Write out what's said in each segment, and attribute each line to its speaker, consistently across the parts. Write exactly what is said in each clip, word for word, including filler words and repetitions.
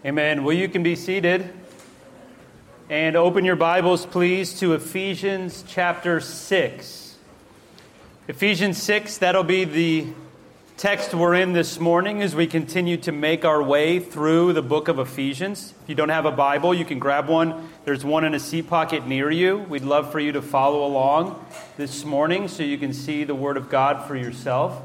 Speaker 1: Amen. Well, you can be seated. And open your Bibles, please, to Ephesians chapter six. Ephesians six, that'll be the text we're in this morning as we continue to make our way through the book of Ephesians. If you don't have a Bible, you can grab one. There's one in a seat pocket near you. We'd love for you to follow along this morning so you can see the Word of God for yourself.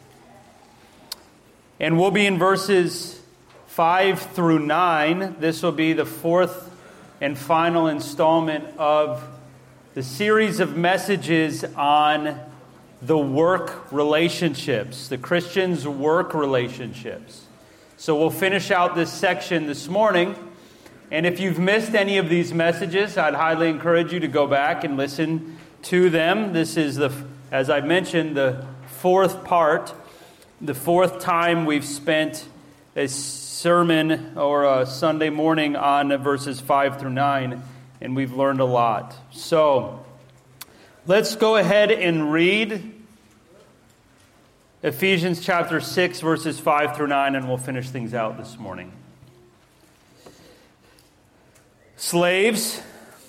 Speaker 1: And we'll be in verses five through nine. This will be the fourth and final installment of the series of messages on the work relationships, the Christian's work relationships. So we'll finish out this section this morning. And if you've missed any of these messages, I'd highly encourage you to go back and listen to them. This is, the, as I mentioned, the fourth part, the fourth time we've spent a sermon or a Sunday morning on verses five through nine, and we've learned a lot. So let's go ahead and read Ephesians chapter six, verses five through nine, and we'll finish things out this morning. Slaves,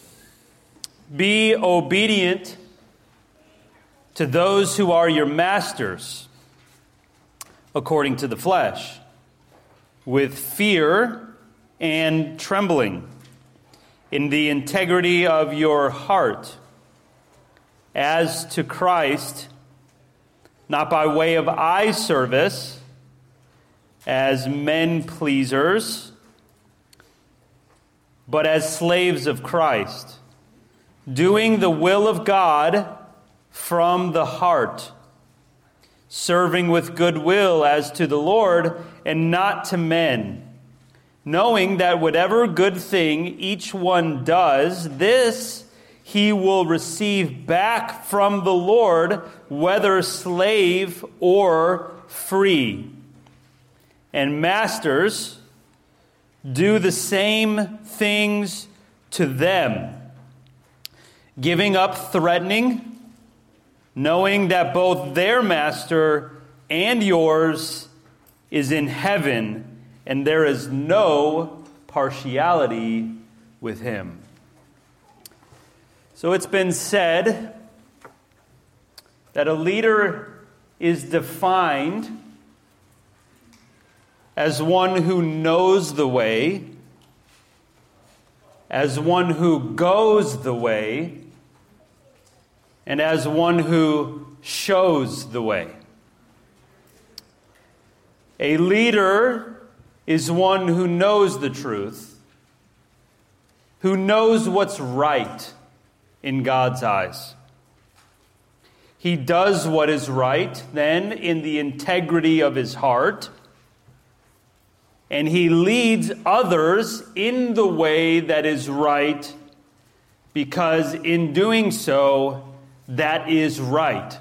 Speaker 1: be obedient to those who are your masters, according to the flesh, with fear and trembling, in the integrity of your heart, as to Christ, not by way of eye service, as men pleasers, but as slaves of Christ, doing the will of God from the heart, serving with good will as to the Lord and not to men, knowing that whatever good thing each one does, this he will receive back from the Lord, whether slave or free. And masters, do the same things to them, giving up threatening, knowing that both their master and yours is in heaven, and there is no partiality with him. So it's been said that a leader is defined as one who knows the way, as one who goes the way, and as one who shows the way. A leader is one who knows the truth, who knows what's right in God's eyes. He does what is right, then, in the integrity of his heart, and he leads others in the way that is right, because in doing so, that is right.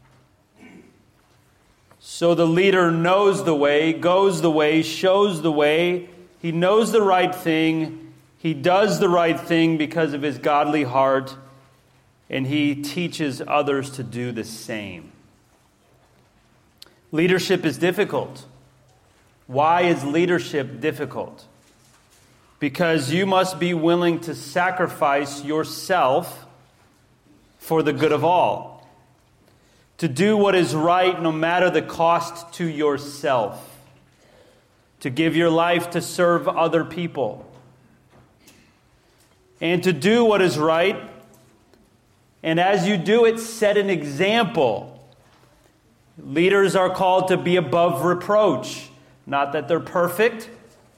Speaker 1: So the leader knows the way, goes the way, shows the way. He knows the right thing. He does the right thing because of his godly heart. And he teaches others to do the same. Leadership is difficult. Why is leadership difficult? Because you must be willing to sacrifice yourself for the good of all. To do what is right no matter the cost to yourself. To give your life to serve other people. And to do what is right, and as you do it, set an example. Leaders are called to be above reproach. Not that they're perfect,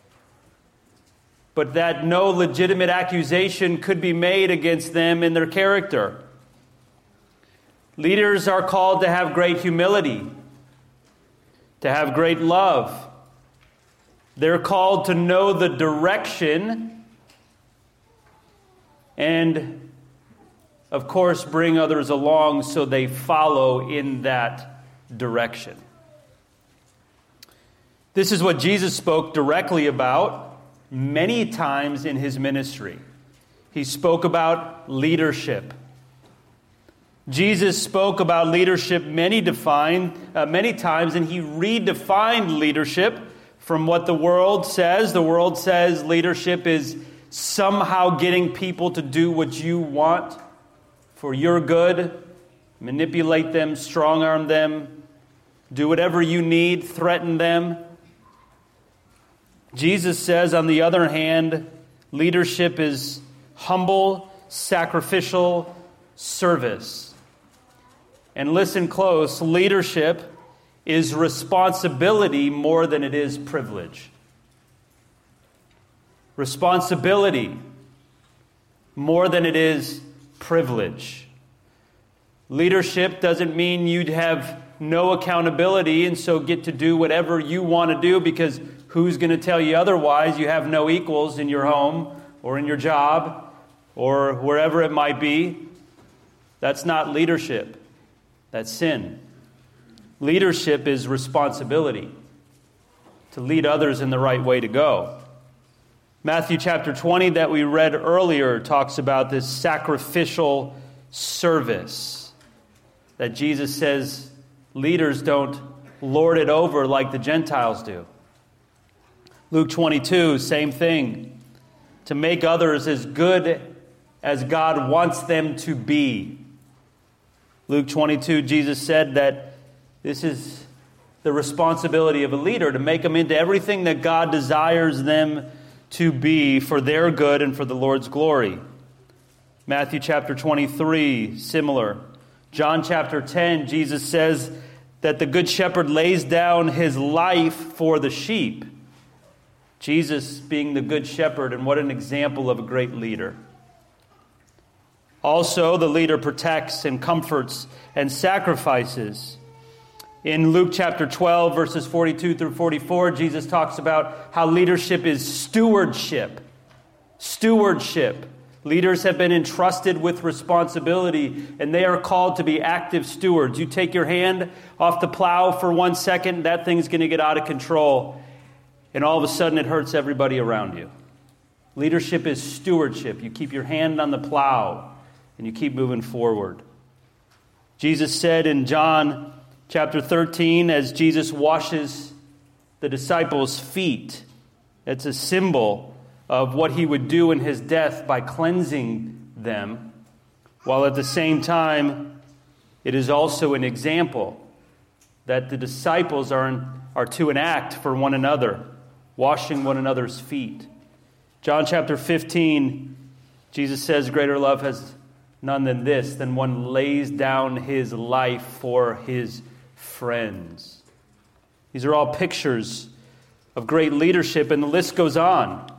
Speaker 1: but that no legitimate accusation could be made against them in their character. Leaders are called to have great humility, to have great love. They're called to know the direction and, of course, bring others along so they follow in that direction. This is what Jesus spoke directly about many times in his ministry. He spoke about leadership. Jesus spoke about leadership many defined, uh, many times, and he redefined leadership from what the world says. The world says leadership is somehow getting people to do what you want for your good, manipulate them, strong-arm them, do whatever you need, threaten them. Jesus says, on the other hand, leadership is humble, sacrificial service. And listen close, leadership is responsibility more than it is privilege. Responsibility more than it is privilege. Leadership doesn't mean you'd have no accountability and so get to do whatever you want to do, because who's going to tell you otherwise? You have no equals in your home or in your job or wherever it might be. That's not leadership. That's sin. Leadership is responsibility to lead others in the right way to go. Matthew chapter twenty that we read earlier talks about this sacrificial service that Jesus says leaders don't lord it over like the Gentiles do. Luke twenty-two, same thing. To make others as good as God wants them to be. Luke twenty-two, Jesus said that this is the responsibility of a leader, to make them into everything that God desires them to be for their good and for the Lord's glory. Matthew chapter twenty-three, similar. John chapter ten, Jesus says that the good shepherd lays down his life for the sheep. Jesus being the good shepherd, and what an example of a great leader. Also, the leader protects and comforts and sacrifices. In Luke chapter twelve, verses forty-two through forty-four, Jesus talks about how leadership is stewardship. Stewardship. Leaders have been entrusted with responsibility, and they are called to be active stewards. You take your hand off the plow for one second, that thing's going to get out of control, and all of a sudden it hurts everybody around you. Leadership is stewardship. You keep your hand on the plow, and you keep moving forward. Jesus said in John chapter thirteen, as Jesus washes the disciples' feet, it's a symbol of what he would do in his death by cleansing them, while at the same time, it is also an example that the disciples are, in, are to enact for one another, washing one another's feet. John chapter fifteen, Jesus says, greater love has none than this, than one lays down his life for his friends. These are all pictures of great leadership, and the list goes on.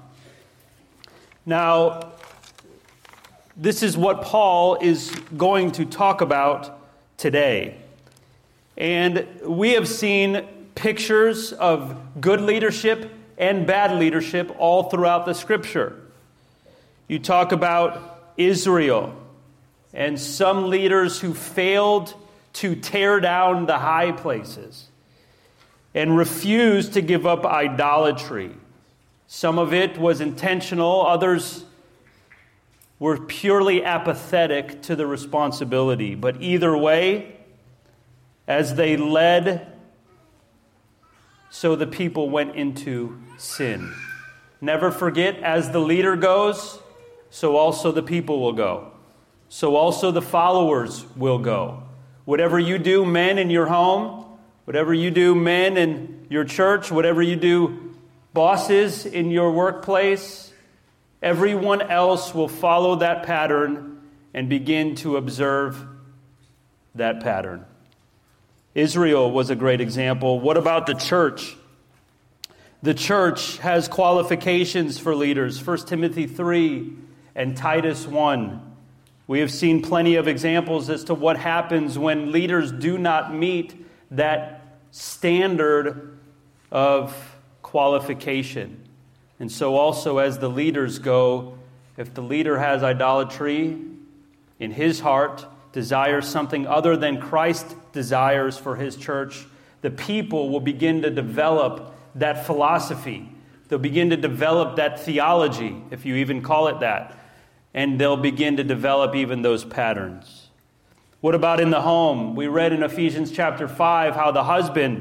Speaker 1: Now, this is what Paul is going to talk about today. And we have seen pictures of good leadership and bad leadership all throughout the Scripture. You talk about Israel and some leaders who failed to tear down the high places and refused to give up idolatry. Some of it was intentional, others were purely apathetic to the responsibility. But either way, as they led, so the people went into sin. Never forget, as the leader goes, so also the people will go. So also the followers will go. Whatever you do, men, in your home, whatever you do, men, in your church, whatever you do, bosses in your workplace, everyone else will follow that pattern and begin to observe that pattern. Israel was a great example. What about the church? The church has qualifications for leaders. First Timothy three and Titus one. We have seen plenty of examples as to what happens when leaders do not meet that standard of qualification. And so also as the leaders go, if the leader has idolatry in his heart, desires something other than Christ desires for his church, the people will begin to develop that philosophy. They'll begin to develop that theology, if you even call it that. And they'll begin to develop even those patterns. What about in the home? We read in Ephesians chapter five how the husband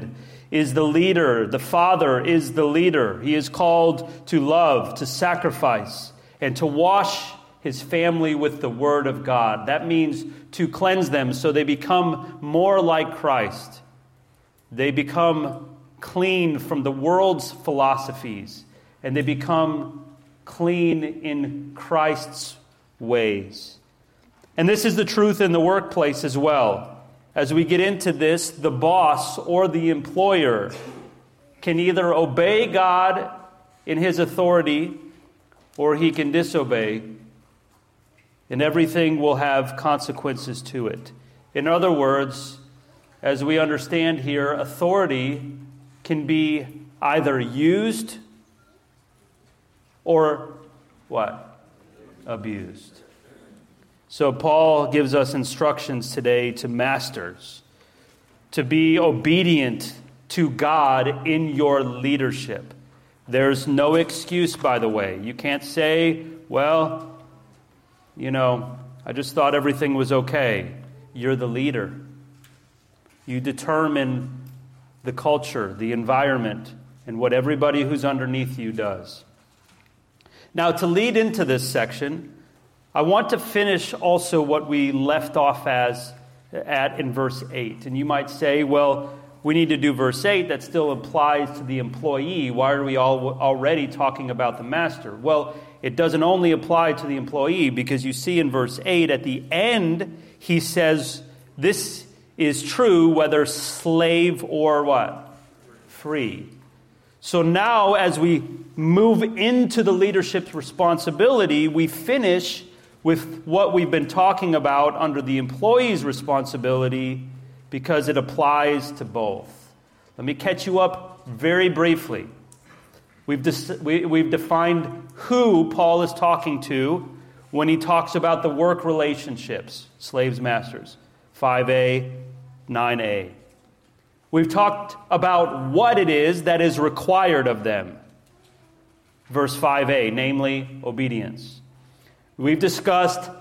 Speaker 1: is the leader. The father is the leader. He is called to love, to sacrifice, and to wash his family with the word of God. That means to cleanse them so they become more like Christ. They become clean from the world's philosophies, and they become clean in Christ's ways. And this is the truth in the workplace as well. As we get into this, the boss or the employer can either obey God in his authority or he can disobey, and everything will have consequences to it. In other words, as we understand here, authority can be either used or what? Abused. So Paul gives us instructions today to masters to be obedient to God in your leadership. There's no excuse, by the way. You can't say, well, you know, I just thought everything was okay. You're the leader. You determine the culture, the environment, and what everybody who's underneath you does. Now, to lead into this section, I want to finish also what we left off as at in verse eight. And you might say, well, we need to do verse eight. That still applies to the employee. Why are we all already talking about the master? Well, it doesn't only apply to the employee, because you see in verse eight at the end, he says, this is true whether slave or what? Free. So now as we move into the leadership's responsibility, we finish with what we've been talking about under the employee's responsibility, because it applies to both. Let me catch you up very briefly. We've, dis- we, we've defined who Paul is talking to when he talks about the work relationships, slaves, masters, five A, nine A. We've talked about what it is that is required of them. Verse five A, namely obedience. We've discussed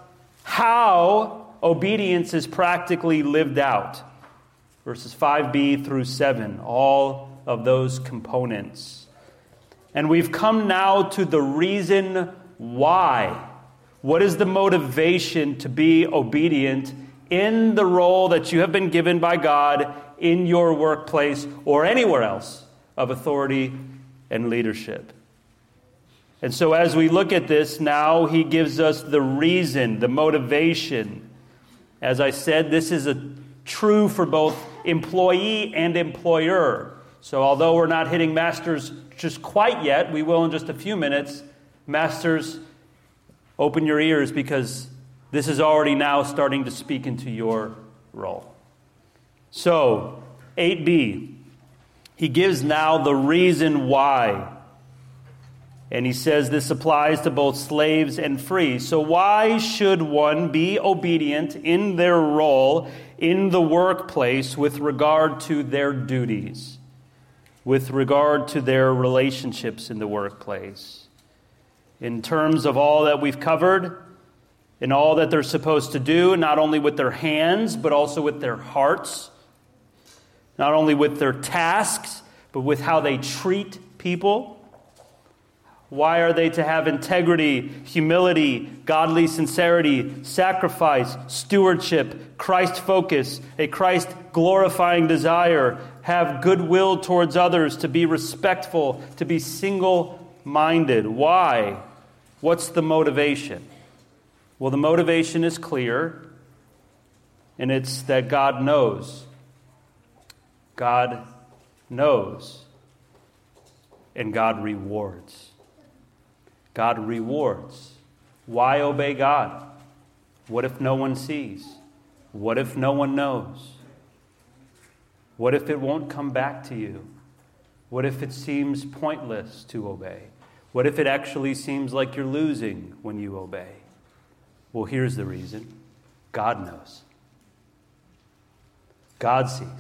Speaker 1: how obedience is practically lived out. Verses five B through seven, all of those components. And we've come now to the reason why. What is the motivation to be obedient in the role that you have been given by God in your workplace or anywhere else of authority and leadership? And so as we look at this now, he gives us the reason, the motivation. As I said, this is a true for both employee and employer. So although we're not hitting masters just quite yet, we will in just a few minutes. Masters, open your ears, because this is already now starting to speak into your role. So, eight B, he gives now the reason why. And he says this applies to both slaves and free. So why should one be obedient in their role in the workplace with regard to their duties, with regard to their relationships in the workplace? In terms of all that we've covered, in all that they're supposed to do, not only with their hands, but also with their hearts, not only with their tasks, but with how they treat people. Why are they to have integrity, humility, godly sincerity, sacrifice, stewardship, Christ focus, a Christ glorifying desire, have goodwill towards others, to be respectful, to be single-minded? Why? What's the motivation? Well, the motivation is clear, and it's that God knows. God knows, and God rewards. God rewards. Why obey God? What if no one sees? What if no one knows? What if it won't come back to you? What if it seems pointless to obey? What if it actually seems like you're losing when you obey? Well, here's the reason. God knows. God sees.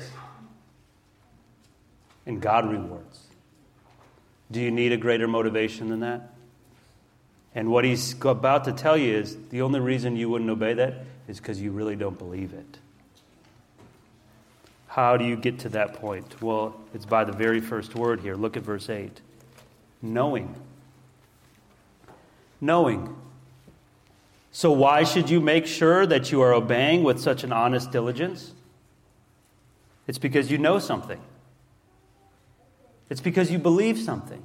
Speaker 1: And God rewards. Do you need a greater motivation than that? And what he's about to tell you is the only reason you wouldn't obey that is because you really don't believe it. How do you get to that point? Well, it's by the very first word here. Look at verse eight. Knowing. Knowing. So why should you make sure that you are obeying with such an honest diligence? It's because you know something. It's because you believe something.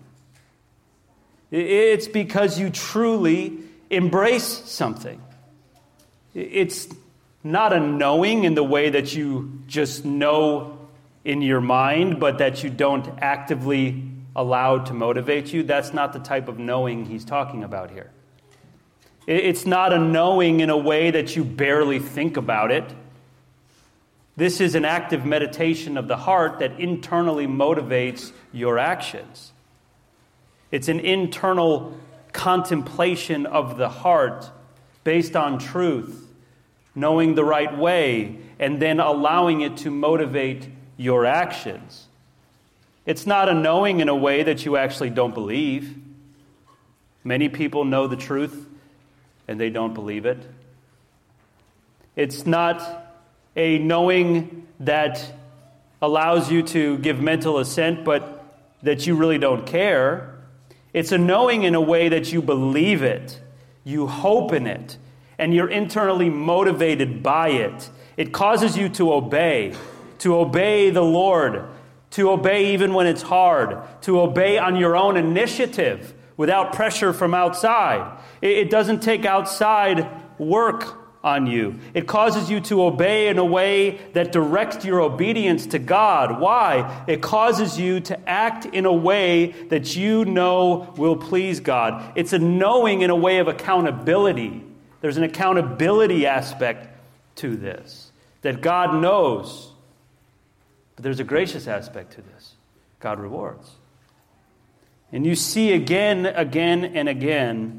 Speaker 1: It's because you truly embrace something. It's not a knowing in the way that you just know in your mind, but that you don't actively allow to motivate you. That's not the type of knowing he's talking about here. It's not a knowing in a way that you barely think about it. This is an active meditation of the heart that internally motivates your actions. It's an internal contemplation of the heart based on truth, knowing the right way, and then allowing it to motivate your actions. It's not a knowing in a way that you actually don't believe. Many people know the truth and they don't believe it. It's not a knowing that allows you to give mental assent, but that you really don't care. It's a knowing in a way that you believe it, you hope in it, and you're internally motivated by it. It causes you to obey, to obey the Lord, to obey even when it's hard, to obey on your own initiative without pressure from outside. It doesn't take outside work on you. It causes you to obey in a way that directs your obedience to God. Why? It causes you to act in a way that you know will please God. It's a knowing in a way of accountability. There's an accountability aspect to this, that God knows. But there's a gracious aspect to this. God rewards. And you see again, again, and again.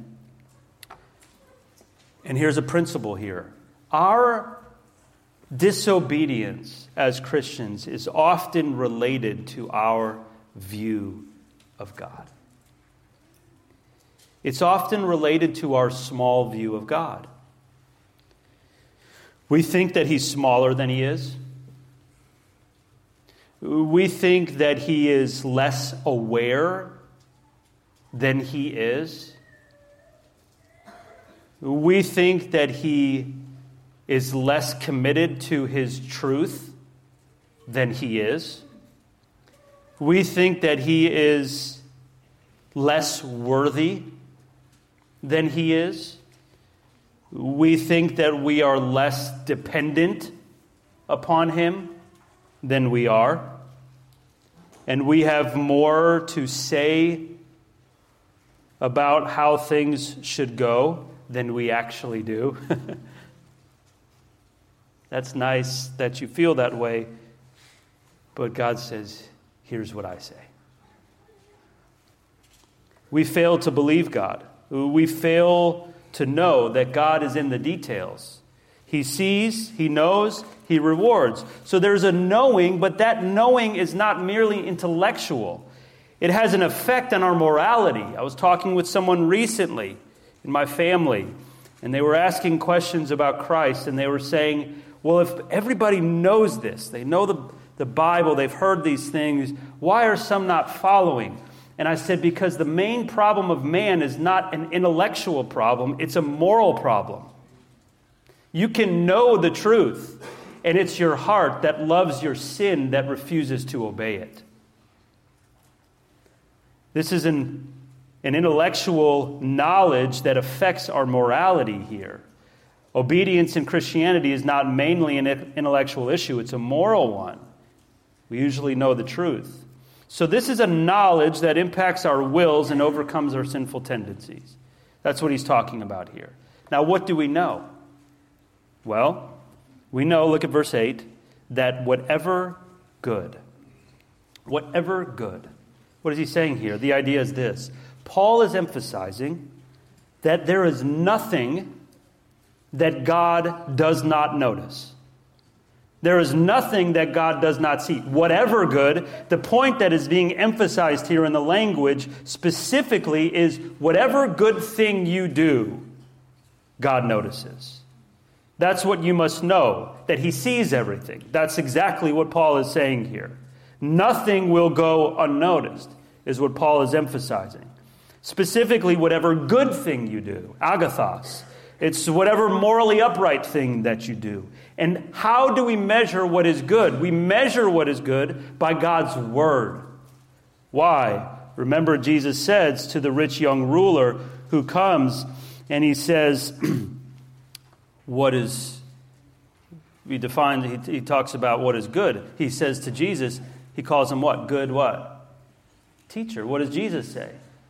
Speaker 1: And here's a principle here. Our disobedience as Christians is often related to our view of God. It's often related to our small view of God. We think that he's smaller than he is. We think that he is less aware than he is. We think that he is less committed to his truth than he is. We think that he is less worthy than he is. We think that we are less dependent upon him than we are. And we have more to say about how things should go than we actually do. That's nice that you feel that way, but God says, here's what I say. We fail to believe God. We fail to know that God is in the details. He sees, he knows, he rewards. So there's a knowing, but that knowing is not merely intellectual. It has an effect on our morality. I was talking with someone recently in my family, and they were asking questions about Christ, and they were saying, well, if everybody knows this, they know the, the Bible, they've heard these things, why are some not following? And I said, because the main problem of man is not an intellectual problem, it's a moral problem. You can know the truth, and it's your heart that loves your sin that refuses to obey it. This is an An intellectual knowledge that affects our morality here. Obedience in Christianity is not mainly an intellectual issue, it's a moral one. We usually know the truth. So this is a knowledge that impacts our wills and overcomes our sinful tendencies. That's what he's talking about here. Now, what do we know? Well, we know, look at verse eight, that whatever good, whatever good. What is he saying here? The idea is this. Paul is emphasizing that there is nothing that God does not notice. There is nothing that God does not see. Whatever good, the point that is being emphasized here in the language specifically is whatever good thing you do, God notices. That's what you must know, that he sees everything. That's exactly what Paul is saying here. Nothing will go unnoticed, is what Paul is emphasizing. Specifically, whatever good thing you do, agathos. It's whatever morally upright thing that you do. And how do we measure what is good? We measure what is good by God's word. Why? Remember, Jesus says to the rich young ruler who comes, and he says, what is, he defines, he, he talks about what is good. He says to Jesus, he calls him what? Good what? Teacher. What does Jesus say?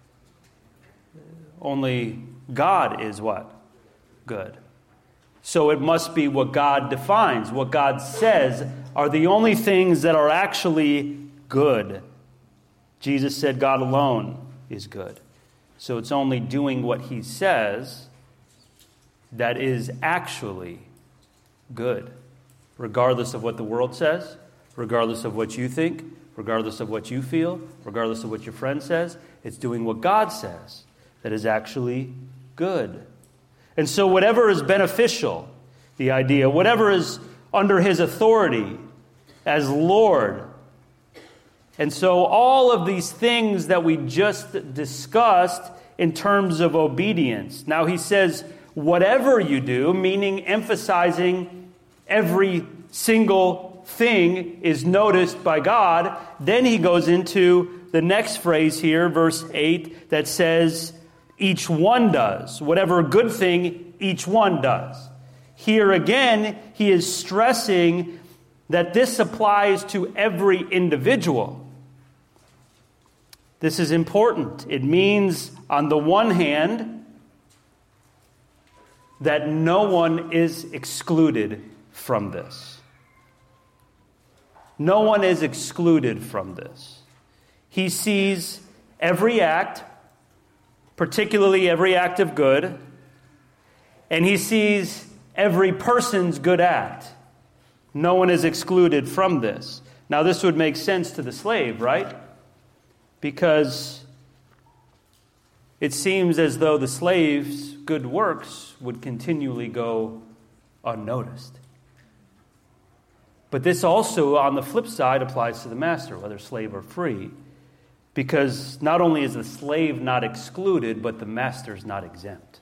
Speaker 1: Only God is what? Good. So it must be what God defines, what God says are the only things that are actually good. Jesus said God alone is good. So it's only doing what he says that is actually good, regardless of what the world says, regardless of what you think, regardless of what you feel, regardless of what your friend says. It's doing what God says that is actually good. And so whatever is beneficial, the idea, whatever is under his authority as Lord. And so all of these things that we just discussed in terms of obedience. Now he says, whatever you do, meaning emphasizing every single thing is noticed by God. Then he goes into the next phrase here, verse eight, that says, each one does. Whatever good thing, each one does. Here again, he is stressing that this applies to every individual. This is important. It means, on the one hand, that no one is excluded from this. No one is excluded from this. He sees every act, particularly every act of good, and he sees every person's good act. No one is excluded from this. Now, this would make sense to the slave, right? Because it seems as though the slave's good works would continually go unnoticed. But this also, on the flip side, applies to the master, whether slave or free. Because not only is the slave not excluded, but the master is not exempt.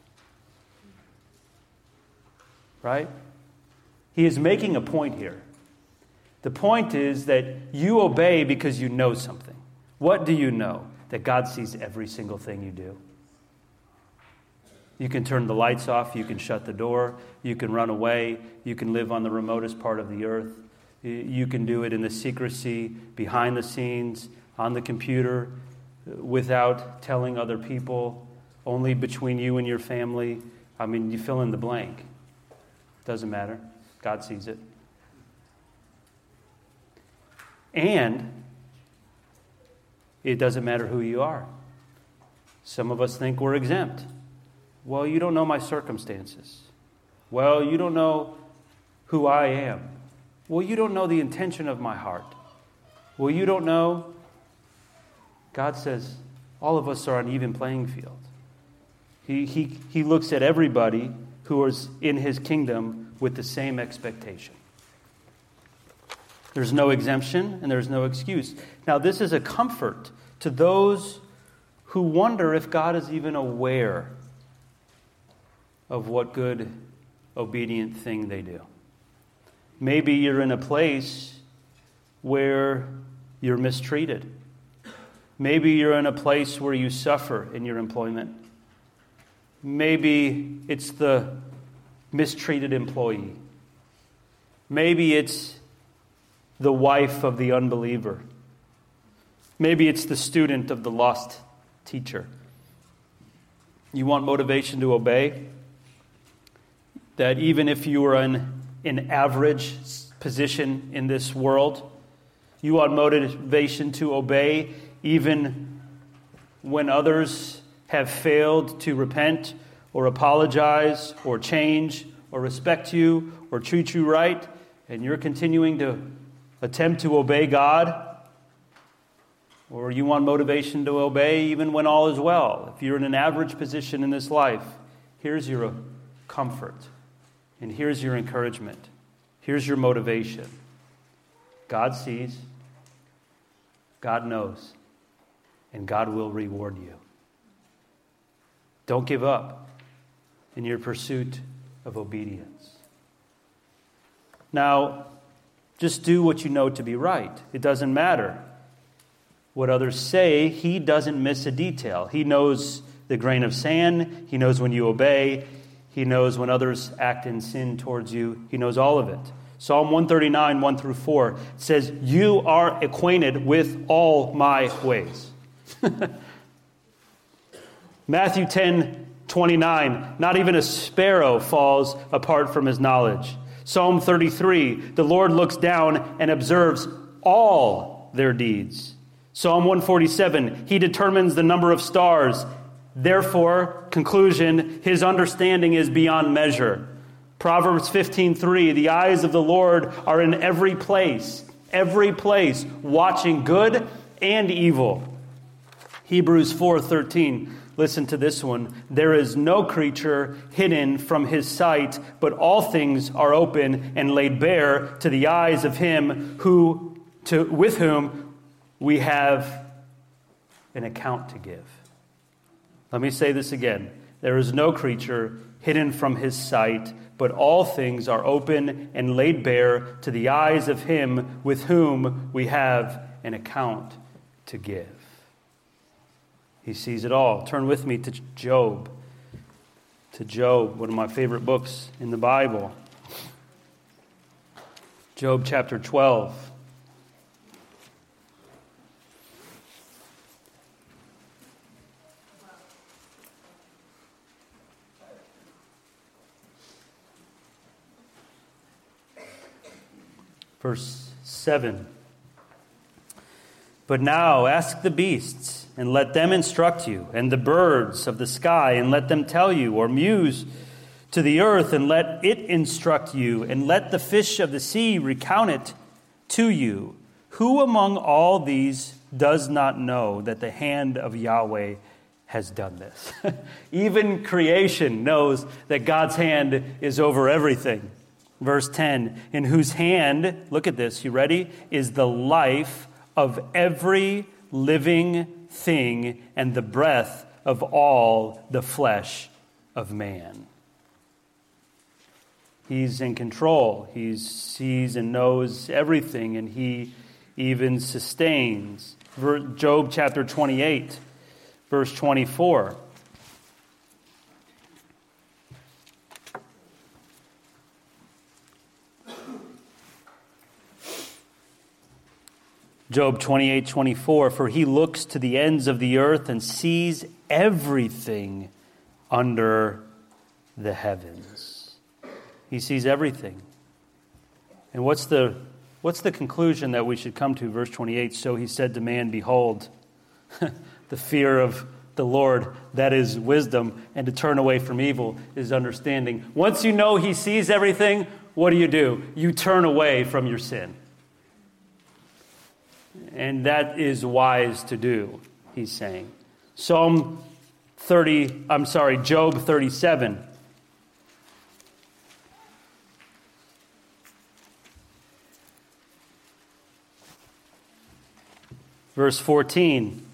Speaker 1: Right? He is making a point here. The point is that you obey because you know something. What do you know? That God sees every single thing you do. You can turn the lights off. You can shut the door. You can run away. You can live on the remotest part of the earth. You can do it in the secrecy, behind the scenes, on the computer, without telling other people, only between you and your family. I mean, you fill in the blank. Doesn't matter. God sees it. And it doesn't matter who you are. Some of us think we're exempt. Well, you don't know my circumstances. Well, you don't know who I am. Well, you don't know the intention of my heart. Well, you don't know. God says all of us are on even playing field. He, he, he looks at everybody who is in his kingdom with the same expectation. There's no exemption and there's no excuse. Now, this is a comfort to those who wonder if God is even aware of what good, obedient thing they do. Maybe you're in a place where you're mistreated. Maybe you're in a place where you suffer in your employment. Maybe it's the mistreated employee. Maybe it's the wife of the unbeliever. Maybe it's the student of the lost teacher. You want motivation to obey? That even if you are in an average position in this world, you want motivation to obey even when others have failed to repent or apologize or change or respect you or treat you right, and you're continuing to attempt to obey God? Or you want motivation to obey even when all is well? If you're in an average position in this life, here's your comfort. And here's your encouragement. Here's your motivation. God sees, God knows, and God will reward you. Don't give up in your pursuit of obedience. Now, just do what you know to be right. It doesn't matter what others say. He doesn't miss a detail. He knows the grain of sand. He knows when you obey. He knows when others act in sin towards you. He knows all of it. Psalm one thirty-nine, one through four says, "You are acquainted with all my ways." Matthew ten, twenty-nine, "Not even a sparrow falls apart from his knowledge." Psalm thirty-three, "The Lord looks down and observes all their deeds." Psalm one forty-seven, "He determines the number of stars. Therefore," conclusion, "his understanding is beyond measure." Proverbs fifteen three, "The eyes of the Lord are in every place, every place, watching good and evil." Hebrews four thirteen, listen to this one. "There is no creature hidden from his sight, but all things are open and laid bare to the eyes of him who, to, with whom we have an account to give." Let me say this again. There is no creature hidden from his sight, but all things are open and laid bare to the eyes of him with whom we have an account to give. He sees it all. Turn with me to Job. To Job, one of my favorite books in the Bible. Job chapter twelve. Verse seven. "But now ask the beasts, and let them instruct you, and the birds of the sky, and let them tell you, or muse to the earth, and let it instruct you, and let the fish of the sea recount it to you. Who among all these does not know that the hand of Yahweh has done this?" Even creation knows that God's hand is over everything. Verse ten, "In whose hand," look at this, you ready? "is the life of every living thing and the breath of all the flesh of man." He's in control. He sees and knows everything, and he even sustains. Job chapter twenty-eight, verse twenty-four. Job twenty-eight, twenty-four, "For he looks to the ends of the earth and sees everything under the heavens." He sees everything. And what's the what's the conclusion that we should come to? Verse twenty-eight, "So he said to man, Behold, the fear of the Lord, that is wisdom, and to turn away from evil is understanding." Once you know he sees everything, what do you do? You turn away from your sin. And that is wise to do, he's saying. Psalm thirty, I'm sorry, Job thirty-seven. Verse fourteen.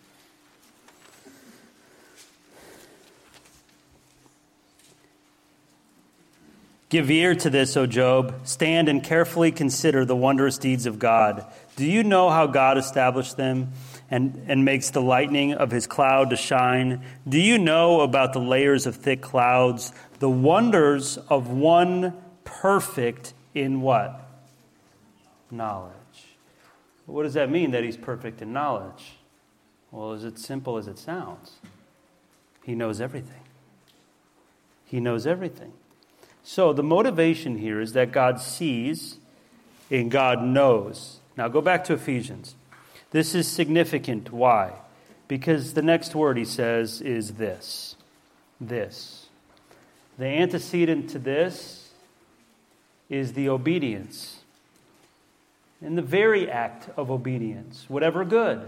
Speaker 1: "Give ear to this, O Job. Stand and carefully consider the wondrous deeds of God. Do you know how God established them and, and makes the lightning of his cloud to shine? Do you know about the layers of thick clouds, the wonders of one perfect in" what? Knowledge. What does that mean, that he's perfect in knowledge? Well, is it simple as it sounds? He knows everything. He knows everything. So the motivation here is that God sees and God knows. Now go back to Ephesians. This is significant. Why? Because the next word he says is this. This. The antecedent to this is the obedience. In the very act of obedience, whatever good,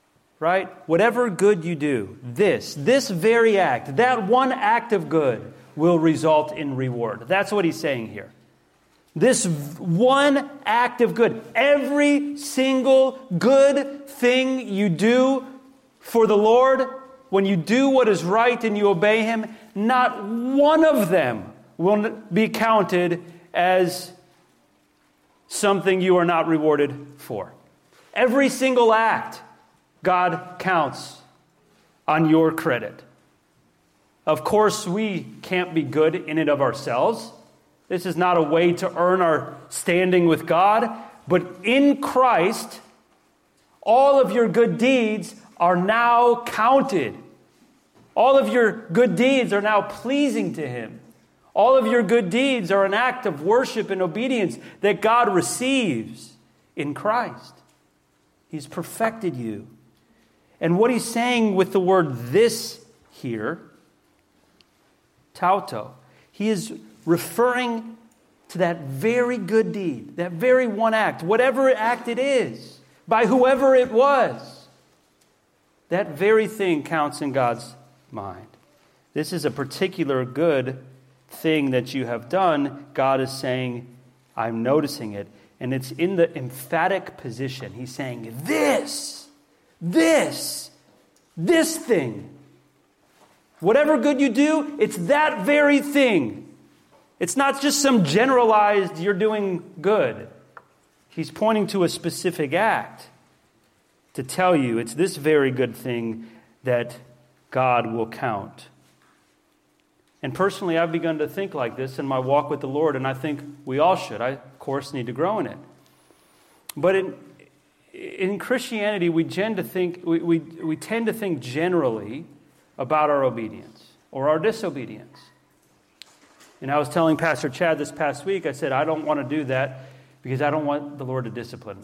Speaker 1: right? Whatever good you do, this, this very act, that one act of good will result in reward. That's what he's saying here. This one act of good, every single good thing you do for the Lord, when you do what is right and you obey Him, not one of them will be counted as something you are not rewarded for. Every single act, God counts on your credit. Of course, we can't be good in and of ourselves. This is not a way to earn our standing with God. But in Christ, all of your good deeds are now counted. All of your good deeds are now pleasing to Him. All of your good deeds are an act of worship and obedience that God receives in Christ. He's perfected you. And what he's saying with the word this here, tauto, he is referring to that very good deed, that very one act, whatever act it is, by whoever it was. That very thing counts in God's mind. This is a particular good thing that you have done. God is saying, I'm noticing it. And it's in the emphatic position. He's saying, this, this, this thing. Whatever good you do, it's that very thing. It's not just some generalized, you're doing good. He's pointing to a specific act to tell you it's this very good thing that God will count. And personally, I've begun to think like this in my walk with the Lord, and I think we all should. I, of course, need to grow in it. But in in Christianity, we tend to think we, we, we tend to think generally about our obedience or our disobedience. And I was telling Pastor Chad this past week, I said, I don't want to do that because I don't want the Lord to discipline me.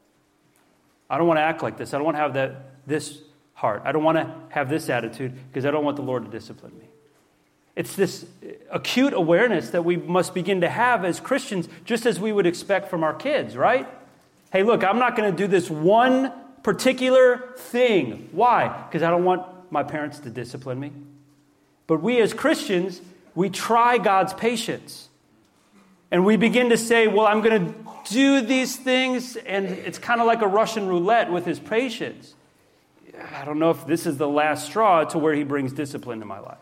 Speaker 1: I don't want to act like this. I don't want to have that this heart. I don't want to have this attitude because I don't want the Lord to discipline me. It's this acute awareness that we must begin to have as Christians, just as we would expect from our kids, right? Hey, look, I'm not going to do this one particular thing. Why? Because I don't want my parents to discipline me. But we as Christians, we try God's patience. And we begin to say, well, I'm going to do these things, and it's kind of like a Russian roulette with His patience. I don't know if this is the last straw to where He brings discipline to my life.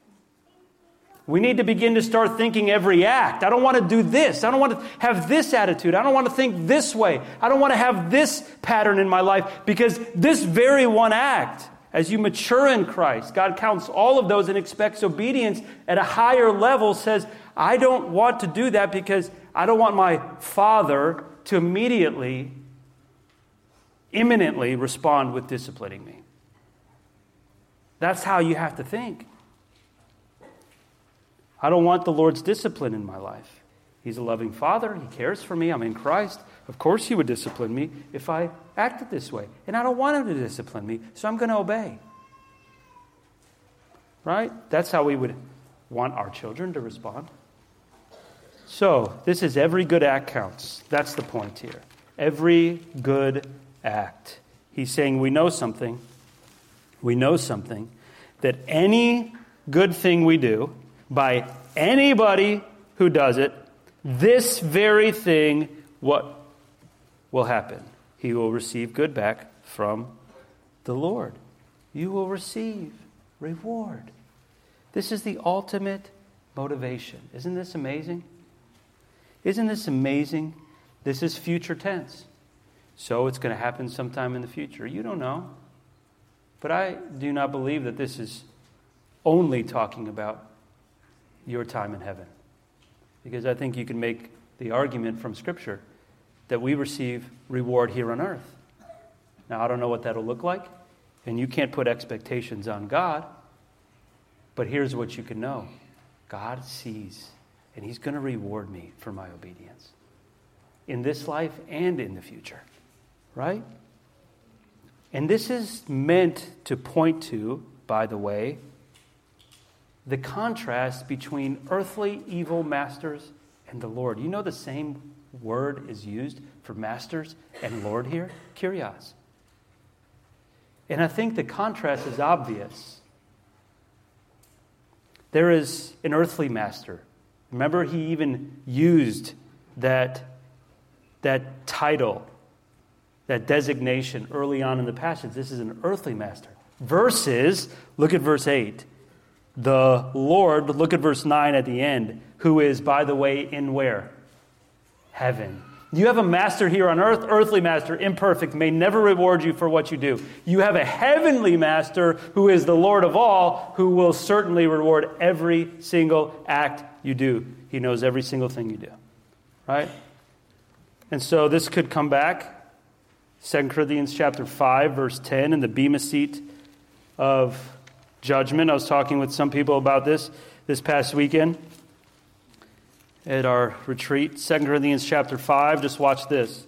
Speaker 1: We need to begin to start thinking every act. I don't want to do this. I don't want to have this attitude. I don't want to think this way. I don't want to have this pattern in my life, because this very one act, as you mature in Christ, God counts all of those and expects obedience at a higher level, says, I don't want to do that because I don't want my Father to immediately, imminently respond with disciplining me. That's how you have to think. I don't want the Lord's discipline in my life. He's a loving Father. He cares for me. I'm in Christ. Of course He would discipline me if I acted this way. And I don't want Him to discipline me, so I'm going to obey. Right? That's how we would want our children to respond. So, this is every good act counts. That's the point here. Every good act. He's saying we know something. We know something. That any good thing we do, by anybody who does it, this very thing, what will happen? He will receive good back from the Lord. You will receive reward. This is the ultimate motivation. Isn't this amazing? Isn't this amazing? This is future tense. So it's going to happen sometime in the future. You don't know. But I do not believe that this is only talking about your time in heaven. Because I think you can make the argument from Scripture that we receive reward here on earth. Now, I don't know what that'll look like, and you can't put expectations on God, but here's what you can know. God sees, and He's going to reward me for my obedience in this life and in the future, right? And this is meant to point to, by the way, the contrast between earthly evil masters and the Lord. You know the same word is used for masters and Lord here? Kyrios. And I think the contrast is obvious. There is an earthly master. Remember, he even used that, that title, that designation early on in the passage. This is an earthly master. Versus, look at verse eight. The Lord, look at verse nine at the end, who is, by the way, in where? Heaven. You have a master here on earth, earthly master, imperfect, may never reward you for what you do. You have a heavenly master who is the Lord of all, who will certainly reward every single act you do. He knows every single thing you do. Right? And so this could come back. Second Corinthians chapter five, verse ten, in the bema seat of judgment. I was talking with some people about this this past weekend at our retreat. Second Corinthians chapter five, just watch this.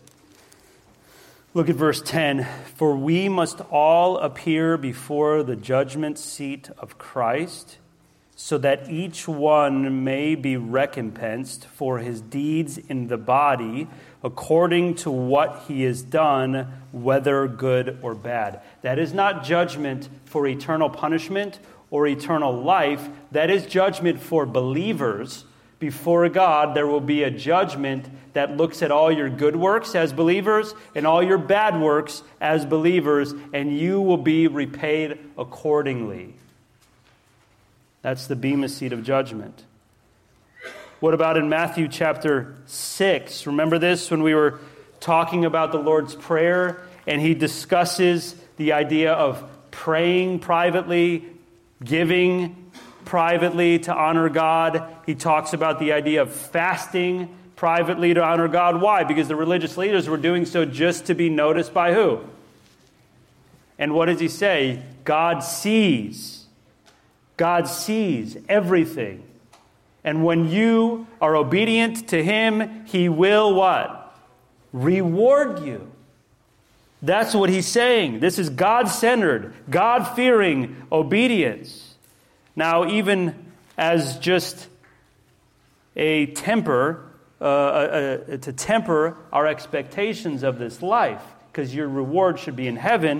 Speaker 1: Look at verse ten. For we must all appear before the judgment seat of Christ, so that each one may be recompensed for his deeds in the body, according to what he has done, whether good or bad. That is not judgment for eternal punishment or eternal life. That is judgment for believers. Before God, there will be a judgment that looks at all your good works as believers and all your bad works as believers, and you will be repaid accordingly. That's the bema seat of judgment. What about in Matthew chapter six? Remember this when we were talking about the Lord's Prayer, and he discusses the idea of praying privately, giving privately to honor God. He talks about the idea of fasting privately to honor God. Why? Because the religious leaders were doing so just to be noticed by who? And what does he say? God sees. God sees everything. And when you are obedient to him, he will what? Reward you. That's what he's saying. This is God-centered, God-fearing obedience. Now, even as just a temper, uh, uh, uh, to temper our expectations of this life, because your reward should be in heaven,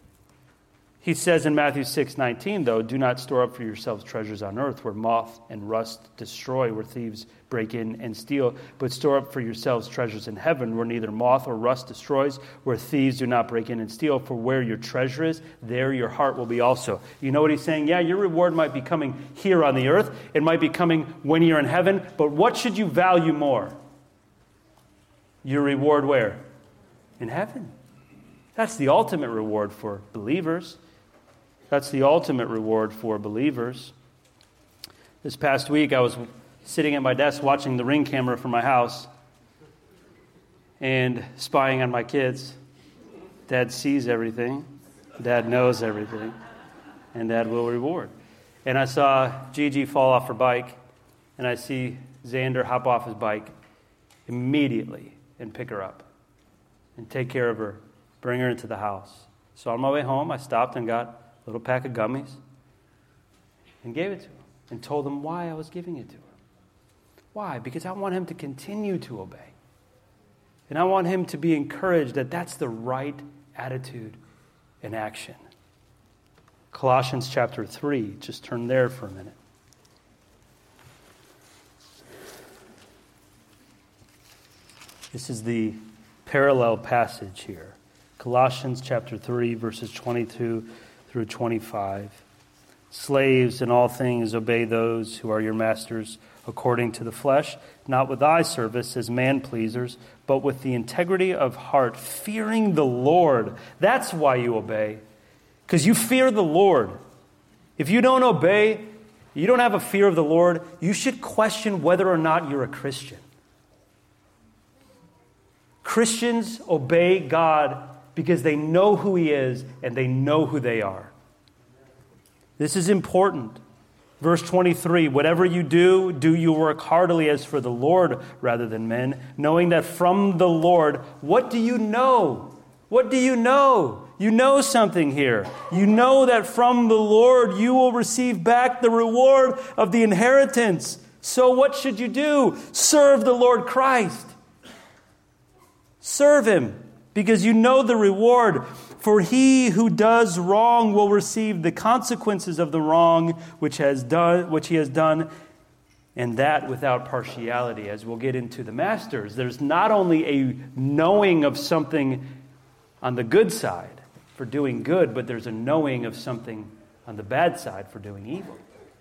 Speaker 1: he says in Matthew six nineteen, though, do not store up for yourselves treasures on earth where moth and rust destroy, where thieves break in and steal, but store up for yourselves treasures in heaven where neither moth or rust destroys, where thieves do not break in and steal. For where your treasure is, there your heart will be also. You know what he's saying? Yeah, your reward might be coming here on the earth. It might be coming when you're in heaven. But what should you value more? Your reward where? In heaven. That's the ultimate reward for believers. That's the ultimate reward for believers. This past week, I was sitting at my desk watching the Ring camera from my house and spying on my kids. Dad sees everything. Dad knows everything. And Dad will reward. And I saw Gigi fall off her bike, and I see Xander hop off his bike immediately and pick her up and take care of her, bring her into the house. So on my way home, I stopped and got a little pack of gummies and gave it to him and told him why I was giving it to him. Why? Because I want him to continue to obey. And I want him to be encouraged that that's the right attitude and action. Colossians chapter three, just turn there for a minute. This is the parallel passage here. Colossians chapter three, verses twenty-two through twenty-five. Slaves, in all things obey those who are your masters according to the flesh, not with eye service as man-pleasers, but with the integrity of heart, fearing the Lord. That's why you obey, because you fear the Lord. If you don't obey, you don't have a fear of the Lord, you should question whether or not you're a Christian. Christians obey God because they know who he is and they know who they are. This is important. Verse twenty-three, whatever you do, do you work heartily as for the Lord rather than men, knowing that from the Lord, what do you know? What do you know? You know something here. You know that from the Lord you will receive back the reward of the inheritance. So what should you do? Serve the Lord Christ. Serve him, because you know the reward. For he who does wrong will receive the consequences of the wrong which has done, which he has done, and that without partiality. As we'll get into the masters, there's not only a knowing of something on the good side for doing good, but there's a knowing of something on the bad side for doing evil.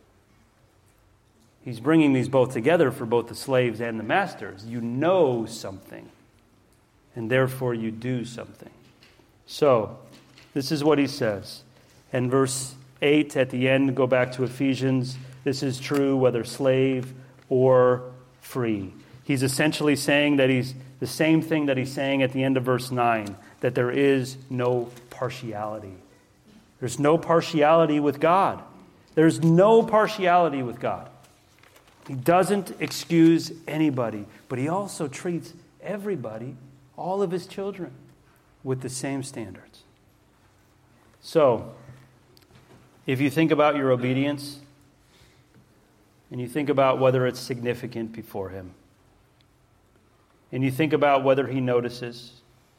Speaker 1: He's bringing these both together for both the slaves and the masters. You know something, and therefore you do something. So, this is what he says. And verse eight at the end, go back to Ephesians. This is true whether slave or free. He's essentially saying that he's the same thing that he's saying at the end of verse nine, that there is no partiality. There's no partiality with God. There's no partiality with God. He doesn't excuse anybody, but he also treats everybody, all of his children, with the same standards. So, if you think about your obedience, and you think about whether it's significant before him, and you think about whether he notices,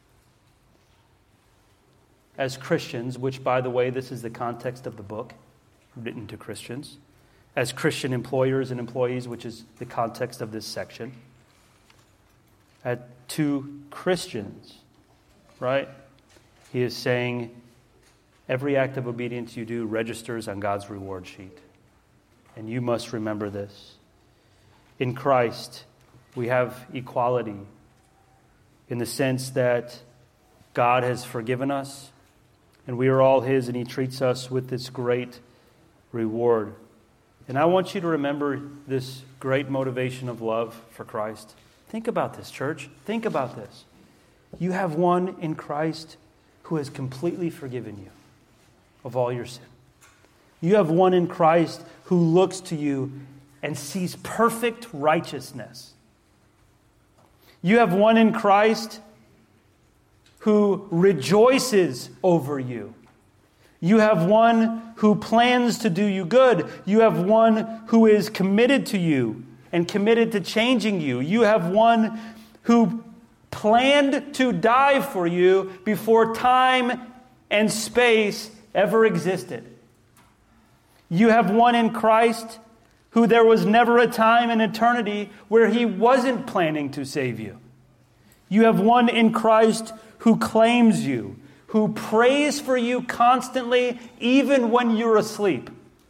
Speaker 1: as Christians, which, by the way, this is the context of the book, written to Christians, as Christian employers and employees, which is the context of this section, at to Christians, right? He is saying every act of obedience you do registers on God's reward sheet. And you must remember this. In Christ, we have equality in the sense that God has forgiven us, and we are all his, and he treats us with this great reward. And I want you to remember this great motivation of love for Christ. Think about this, church. Think about this. You have one in Christ who has completely forgiven you of all your sin. You have one in Christ who looks to you and sees perfect righteousness. You have one in Christ who rejoices over you. You have one who plans to do you good. You have one who is committed to you and committed to changing you. You have one who planned to die for you before time and space ever existed. You have one in Christ who there was never a time in eternity where he wasn't planning to save you. You have one in Christ who claims you, who prays for you constantly, even when you're asleep.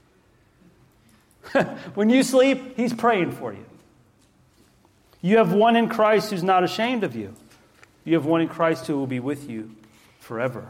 Speaker 1: When you sleep, he's praying for you. You have one in Christ who's not ashamed of you. You have one in Christ who will be with you forever.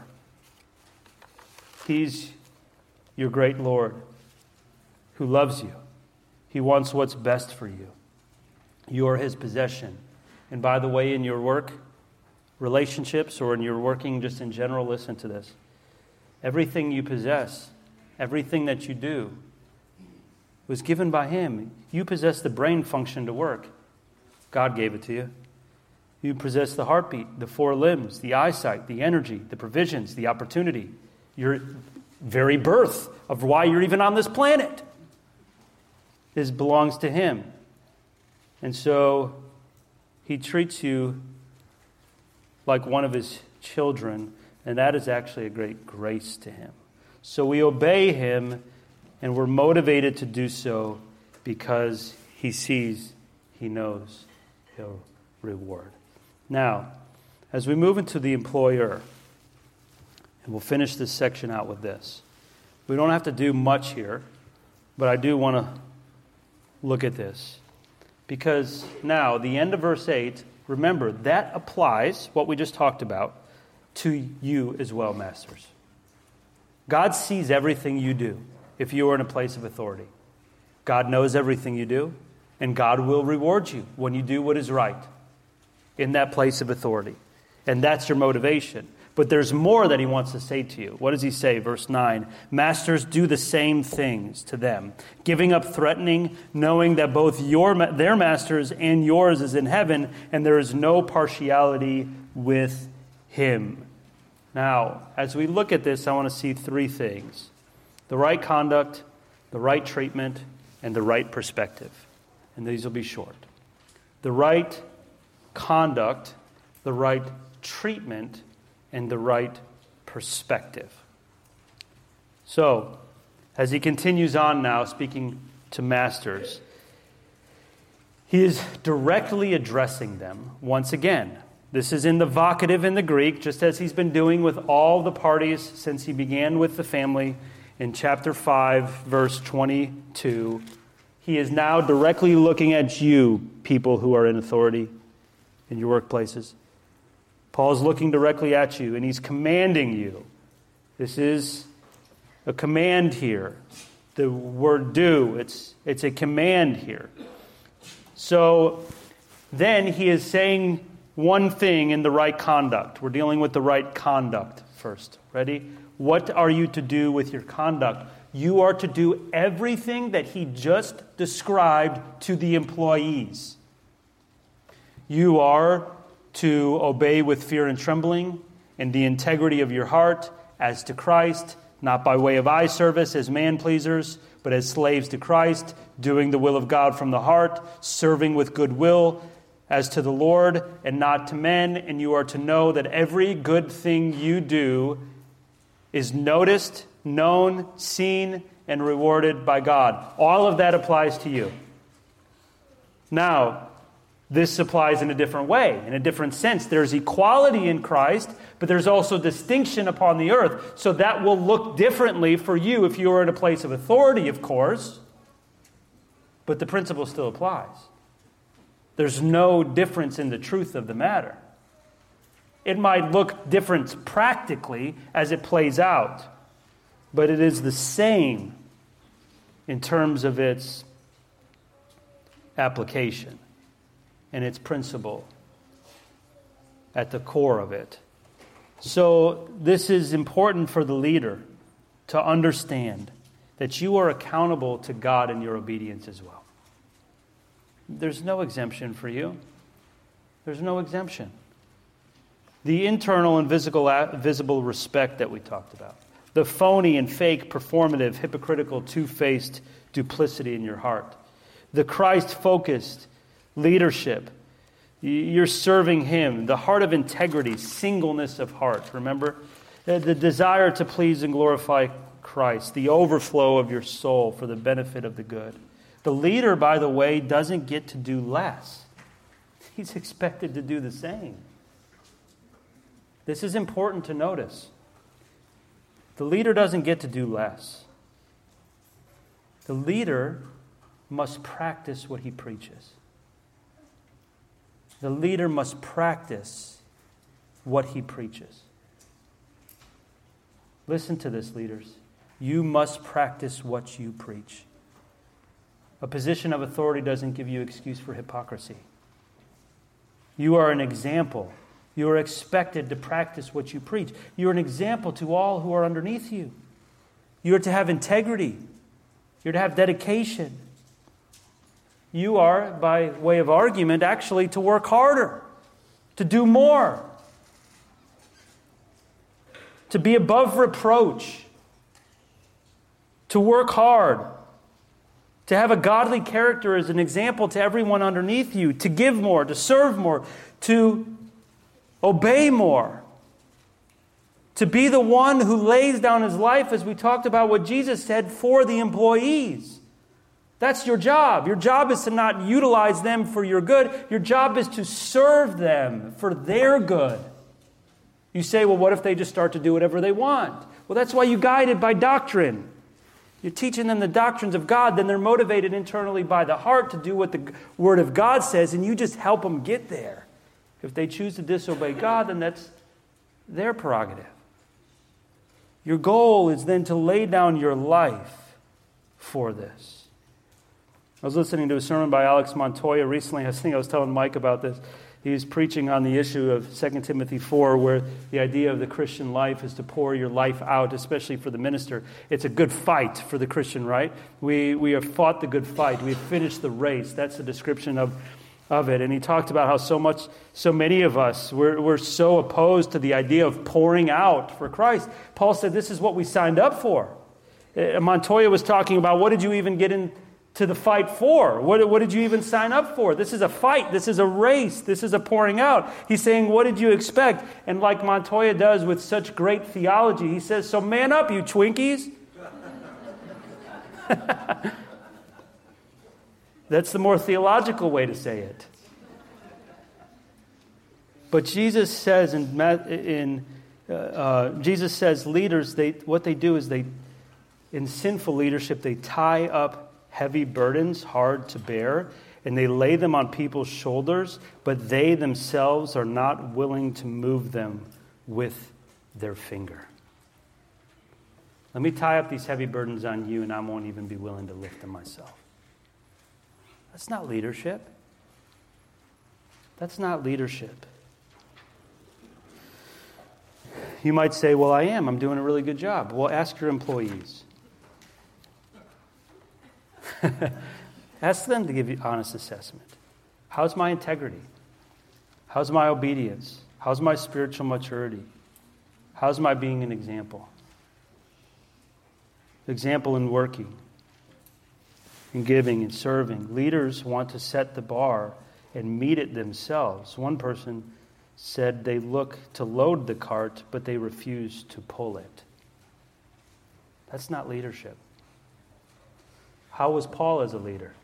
Speaker 1: He's your great Lord who loves you. He wants what's best for you. You're his possession. And by the way, in your work, relationships, or in your working just in general, listen to this. Everything you possess, everything that you do, was given by him. You possess the brain function to work. God gave it to you. You possess the heartbeat, the four limbs, the eyesight, the energy, the provisions, the opportunity. Your very birth of why you're even on this planet is belongs to him. And so he treats you like one of his children, and that is actually a great grace to him. So we obey him, and we're motivated to do so because he sees, he knows he'll reward. Now, as we move into the employer, and we'll finish this section out with this. We don't have to do much here, but I do want to look at this. Because now, the end of verse eight, remember, that applies, what we just talked about, to you as well, masters. God sees everything you do if you are in a place of authority. God knows everything you do, and God will reward you when you do what is right in that place of authority. And that's your motivation. But there's more that he wants to say to you. What does he say? Verse nine, masters, do the same things to them, giving up threatening, knowing that both your their masters and yours is in heaven, and there is no partiality with him. Now, as we look at this, I want to see three things: the right conduct, the right treatment, and the right perspective. And these will be short. The right conduct, the right treatment, and the right perspective. So, as he continues on now, speaking to masters, he is directly addressing them once again. This is in the vocative in the Greek, just as he's been doing with all the parties since he began with the family in chapter five, verse twenty-two. He is now directly looking at you, people who are in authority in your workplaces. Paul is looking directly at you, and he's commanding you. This is a command here. The word do, it's, it's a command here. So then he is saying one thing in the right conduct. We're dealing with the right conduct first. Ready? What are you to do with your conduct? You are to do everything that he just described to the employees. You are to obey with fear and trembling and the integrity of your heart as to Christ, not by way of eye service as man-pleasers, but as slaves to Christ, doing the will of God from the heart, serving with good will as to the Lord and not to men. And you are to know that every good thing you do is noticed, known, seen, and rewarded by God. All of that applies to you. Now, this applies in a different way, in a different sense. There's equality in Christ, but there's also distinction upon the earth. So that will look differently for you if you are in a place of authority, of course. But the principle still applies. There's no difference in the truth of the matter. It might look different practically as it plays out, but it is the same in terms of its application and its principle at the core of it. So this is important for the leader to understand that you are accountable to God in your obedience as well. There's no exemption for you. There's no exemption. The internal and visible, visible respect that we talked about. The phony and fake, performative, hypocritical, two-faced duplicity in your heart. The Christ-focused leadership. You're serving Him. The heart of integrity, singleness of heart. Remember? The desire to please and glorify Christ. The overflow of your soul for the benefit of the good. The leader, by the way, doesn't get to do less. He's expected to do the same. This is important to notice. The leader doesn't get to do less. The leader must practice what he preaches. The leader must practice what he preaches. Listen to this, leaders. You must practice what you preach. A position of authority doesn't give you excuse for hypocrisy. You are an example. You are expected to practice what you preach. You are an example to all who are underneath you. You are to have integrity. You're to have dedication. You are, by way of argument, actually to work harder, to do more, to be above reproach, to work hard, to have a godly character as an example to everyone underneath you, to give more, to serve more, to obey more, to be the one who lays down his life, as we talked about what Jesus said, for the employees. That's your job. Your job is to not utilize them for your good. Your job is to serve them for their good. You say, well, what if they just start to do whatever they want? Well, that's why you guide it by doctrine. You're teaching them the doctrines of God, then they're motivated internally by the heart to do what the Word of God says, and you just help them get there. If they choose to disobey God, then that's their prerogative. Your goal is then to lay down your life for this. I was listening to a sermon by Alex Montoya recently. I think I was telling Mike about this. He was preaching on the issue of Second Timothy four, where the idea of the Christian life is to pour your life out, especially for the minister. It's a good fight for the Christian, right? We we have fought the good fight. We have finished the race. That's the description of, of it. And he talked about how so much, so many of us, we're, we're so opposed to the idea of pouring out for Christ. Paul said this is what we signed up for. Uh, Montoya was talking about, what did you even get in to the fight for. What, what did you even sign up for? This is a fight. This is a race. This is a pouring out. He's saying, what did you expect? And like Montoya does with such great theology, he says, so man up, you Twinkies. That's the more theological way to say it. But Jesus says in, in uh, uh, Jesus says leaders, they what they do is they, in sinful leadership, they tie up heavy burdens, hard to bear, and they lay them on people's shoulders, but they themselves are not willing to move them with their finger. Let me tie up these heavy burdens on you, and I won't even be willing to lift them myself. That's not leadership. That's not leadership. You might say, well, I am. I'm doing a really good job. Well, ask your employees. Ask them to give you honest assessment. How's my integrity? How's my obedience? How's my spiritual maturity? How's my being an example? Example in working, in giving, in serving. Leaders want to set the bar and meet it themselves. One person said they look to load the cart, but they refuse to pull it. That's not leadership. How was Paul as a leader?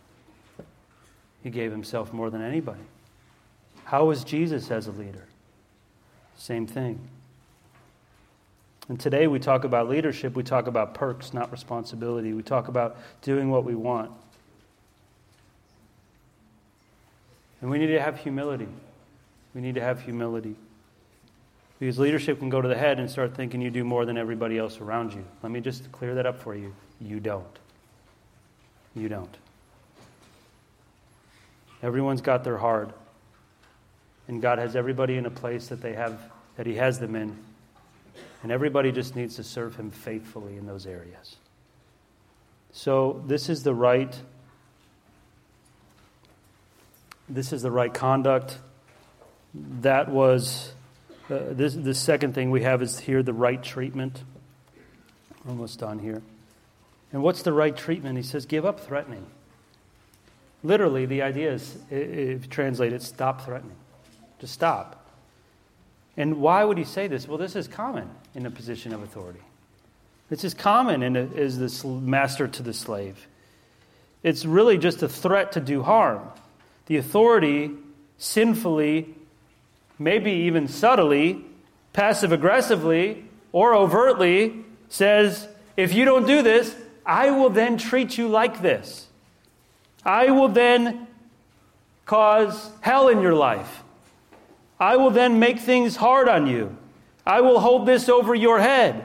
Speaker 1: He gave himself more than anybody. How was Jesus as a leader? Same thing. And today we talk about leadership, we talk about perks, not responsibility. We talk about doing what we want. And we need to have humility. We need to have humility. Because leadership can go to the head and start thinking you do more than everybody else around you. Let me just clear that up for you. You don't. You don't. Everyone's got their hard. And God has everybody in a place that they have, that He has them in. And everybody just needs to serve Him faithfully in those areas. So this is the right, this is the right conduct. That was, uh, this, the second thing we have is here the right treatment. We're almost done here. And what's the right treatment? He says, give up threatening. Literally, the idea is, if you translate it, stop threatening. Just stop. And why would he say this? Well, this is common in a position of authority. This is common in a, as this master to the slave. It's really just a threat to do harm. The authority sinfully, maybe even subtly, passive-aggressively, or overtly says, if you don't do this, I will then treat you like this. I will then cause hell in your life. I will then make things hard on you. I will hold this over your head.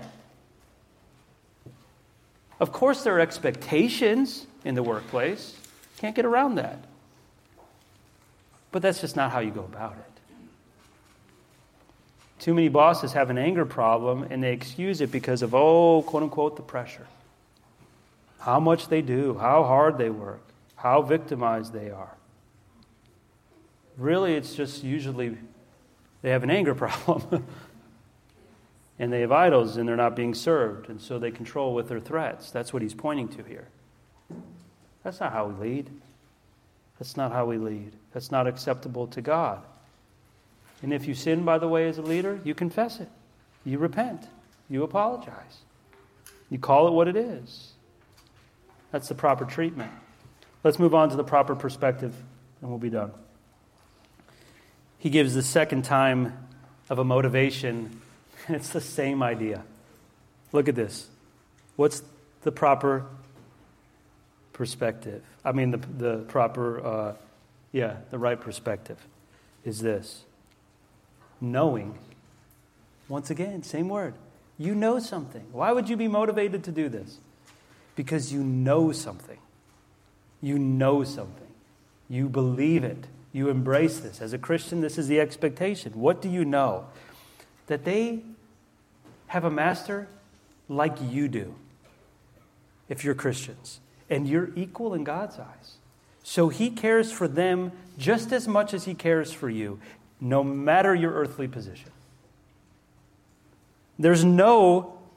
Speaker 1: Of course, there are expectations in the workplace. Can't get around that. But that's just not how you go about it. Too many bosses have an anger problem and they excuse it because of, oh, quote unquote, the pressure. How much they do, how hard they work, how victimized they are. Really, it's just usually they have an anger problem. And they have idols and they're not being served. And so they control with their threats. That's what he's pointing to here. That's not how we lead. That's not how we lead. That's not acceptable to God. And if you sin, by the way, as a leader, you confess it. You repent. You apologize. You call it what it is. That's the proper treatment. Let's move on to the proper perspective, and we'll be done. He gives the second time of a motivation, and it's the same idea. Look at this. What's the proper perspective? I mean, the, the proper, uh, yeah, the right perspective is this. Knowing. Once again, same word. You know something. Why would you be motivated to do this? Because you know something. You know something. You believe it. You embrace this. As a Christian, this is the expectation. What do you know? That they have a master like you do, if you're Christians. And you're equal in God's eyes. So He cares for them just as much as He cares for you, no matter your earthly position. There's no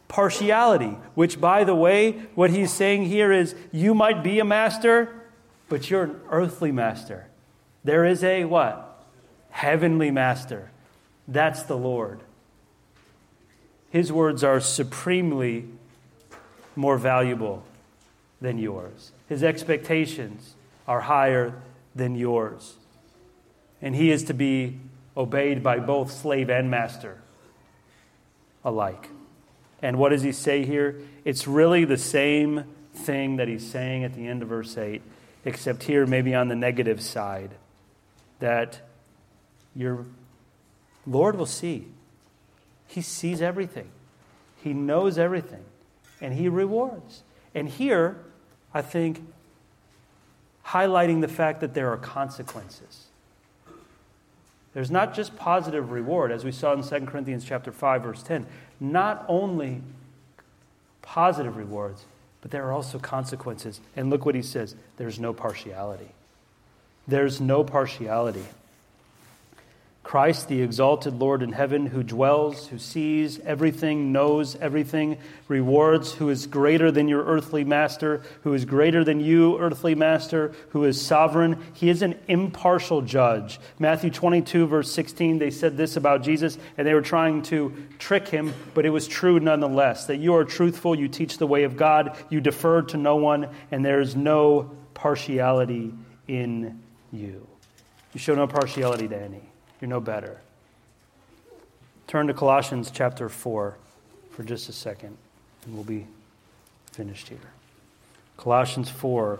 Speaker 1: partiality, which, by the way, what he's saying here is you might be a master, but you're an earthly master. There is a what? Heavenly master. That's the Lord. His words are supremely more valuable than yours. His expectations are higher than yours. And he is to be obeyed by both slave and master alike. And what does he say here? It's really the same thing that he's saying at the end of verse eight, except here maybe on the negative side, that your Lord will see. He sees everything. He knows everything. And he rewards. And here, I think, highlighting the fact that there are consequences. There's not just positive reward, as we saw in Second Corinthians chapter five, verse ten. Not only positive rewards, but there are also consequences. And look what he says. There's no partiality. There's no partiality. Christ, the exalted Lord in heaven, who dwells, who sees everything, knows everything, rewards, who is greater than your earthly master, who is greater than you, earthly master, who is sovereign. He is an impartial judge. Matthew twenty-two, verse sixteen, they said this about Jesus, and they were trying to trick him, but it was true nonetheless, that you are truthful, you teach the way of God, you defer to no one, and there is no partiality in you. You show no partiality to any. You're no better. Turn to Colossians chapter four for just a second, and we'll be finished here. Colossians four,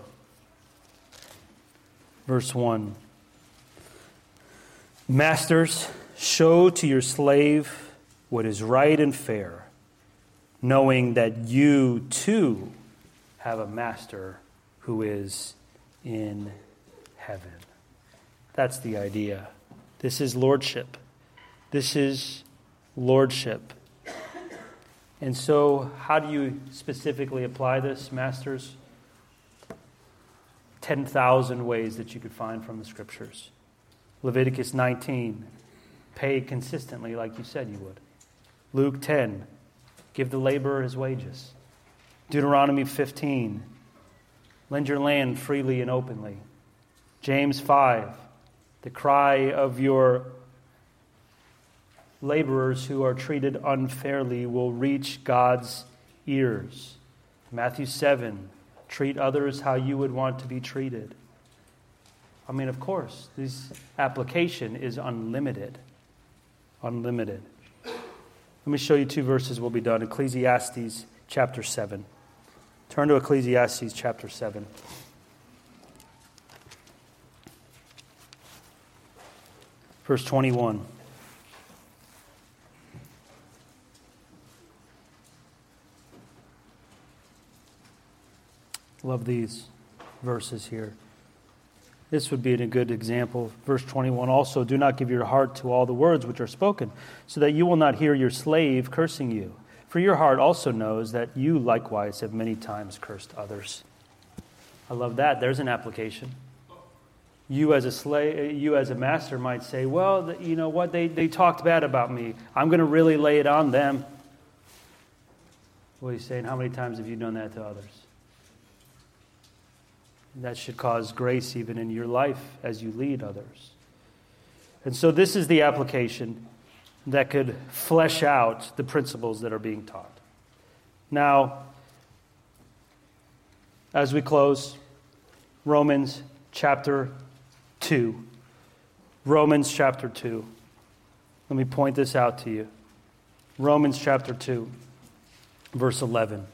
Speaker 1: verse one. Masters, show to your slave what is right and fair, knowing that you too have a master who is in heaven. That's the idea. This is lordship. This is lordship. And so, how do you specifically apply this, masters? ten thousand ways that you could find from the Scriptures. Leviticus nineteen, pay consistently like you said you would. Luke ten, give the laborer his wages. Deuteronomy fifteen, lend your land freely and openly. James five, the cry of your laborers who are treated unfairly will reach God's ears. Matthew seven, treat others how you would want to be treated. I mean, of course, this application is unlimited. Unlimited. Let me show you two verses, we'll be done. Ecclesiastes chapter seven. Turn to Ecclesiastes chapter seven. Verse twenty-one. Love these verses here. This would be a good example. Verse twenty-one, also, do not give your heart to all the words which are spoken, so that you will not hear your slave cursing you. For your heart also knows that you likewise have many times cursed others. I love that. There's an application. You as a slave, you as a master might say, well, you know what, they, they talked bad about me. I'm going to really lay it on them. Well, he's saying, how many times have you done that to others? That should cause grace even in your life as you lead others. And so this is the application that could flesh out the principles that are being taught. Now, as we close, Romans chapter two. Romans chapter two. Let me point this out to you. Romans chapter two, verse eleven.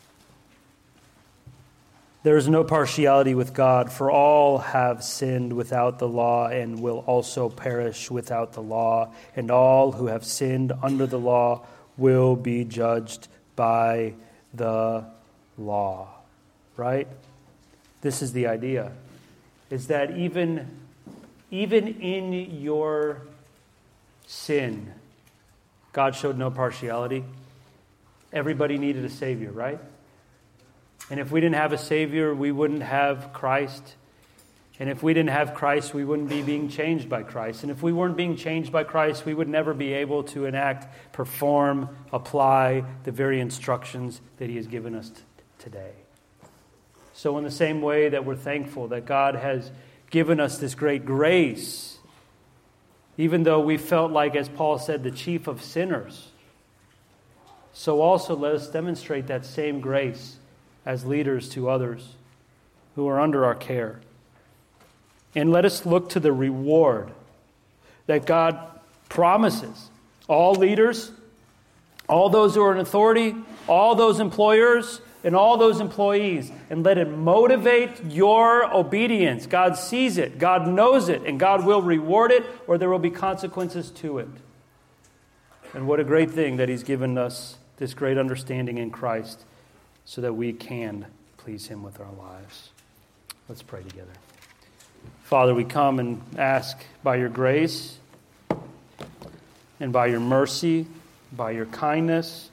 Speaker 1: There is no partiality with God, for all have sinned without the law and will also perish without the law, and all who have sinned under the law will be judged by the law. Right? This is the idea. Is that even, even in your sin, God showed no partiality. Everybody needed a Savior, right? And if we didn't have a Savior, we wouldn't have Christ. And if we didn't have Christ, we wouldn't be being changed by Christ. And if we weren't being changed by Christ, we would never be able to enact, perform, apply the very instructions that He has given us t- today. So in the same way that we're thankful that God has given us this great grace, even though we felt like, as Paul said, the chief of sinners, so also let us demonstrate that same grace as leaders to others who are under our care. And let us look to the reward that God promises. All leaders, all those who are in authority, all those employers, and all those employees. And let it motivate your obedience. God sees it, God knows it, and God will reward it, or there will be consequences to it. And what a great thing that He's given us this great understanding in Christ so that we can please Him with our lives. Let's pray together. Father, we come and ask by your grace and by your mercy, by your kindness,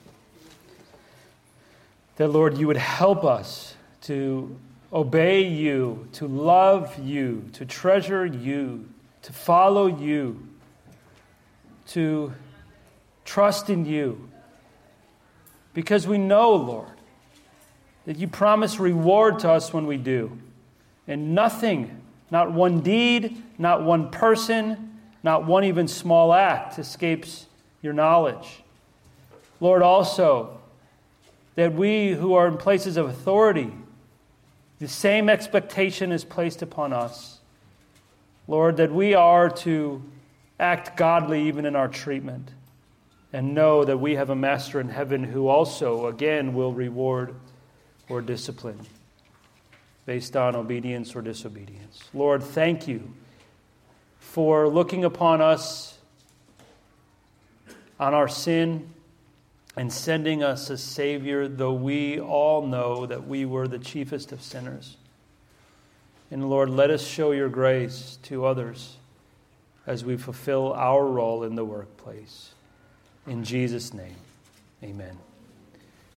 Speaker 1: that, Lord, you would help us to obey you, to love you, to treasure you, to follow you, to trust in you. Because we know, Lord, that you promise reward to us when we do. And nothing, not one deed, not one person, not one even small act escapes your knowledge. Lord, also, that we who are in places of authority, the same expectation is placed upon us. Lord, that we are to act godly even in our treatment, and know that we have a Master in heaven who also, again, will reward or discipline based on obedience or disobedience. Lord, thank you for looking upon us on our sin and sending us a Savior, though we all know that we were the chiefest of sinners. And Lord, let us show your grace to others as we fulfill our role in the workplace. In Jesus' name, amen.